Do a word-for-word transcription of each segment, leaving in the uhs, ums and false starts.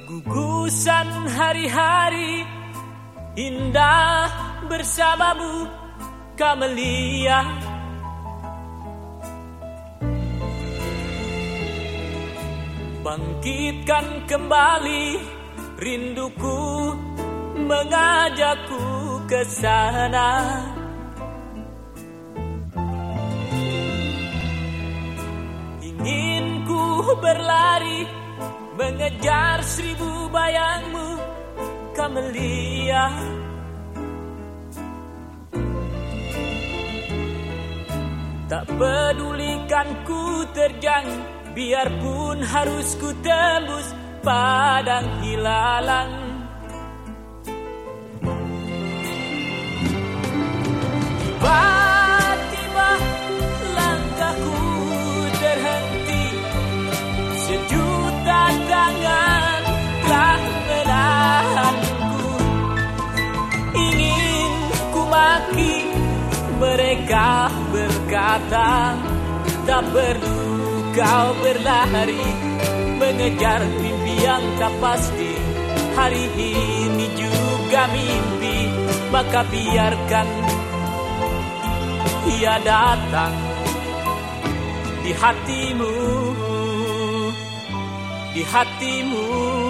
Gugusan hari-hari indah bersamamu, Camelia. Bangkitkan kembali rinduku, mengajakku ke sana. Ingin ku berlari mengejar seribu bayangmu, Camelia. Tak pedulikan ku terjang, biarpun harus ku tembus padang hilalang. Tiba-tiba langkahku terhenti, sejuta tangan telah menahanku. Ingin ku maki, mereka berkata, tak perlu kau berlari mengejar mimpi yang tak pasti. Hari ini juga mimpi, maka biarkan ia datang di hatimu, di hatimu.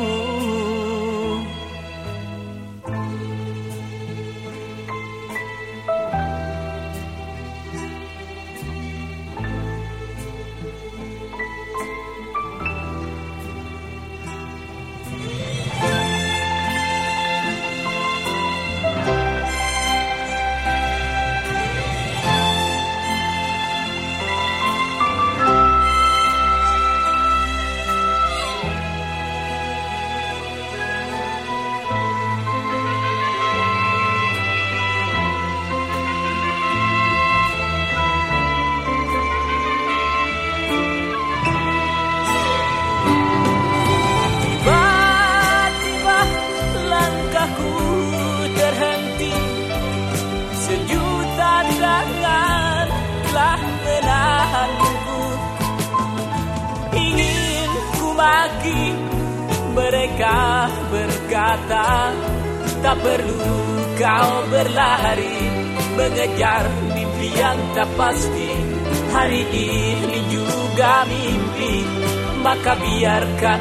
Ingin ku maki, mereka berkata, tak perlu kau berlari mengejar mimpi yang tak pasti. Hari ini juga mimpi, maka biarkan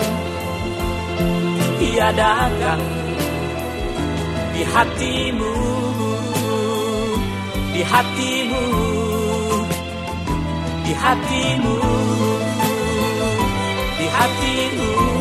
ia datang di hatimu, di hatimu, di hatimu, di hatimu.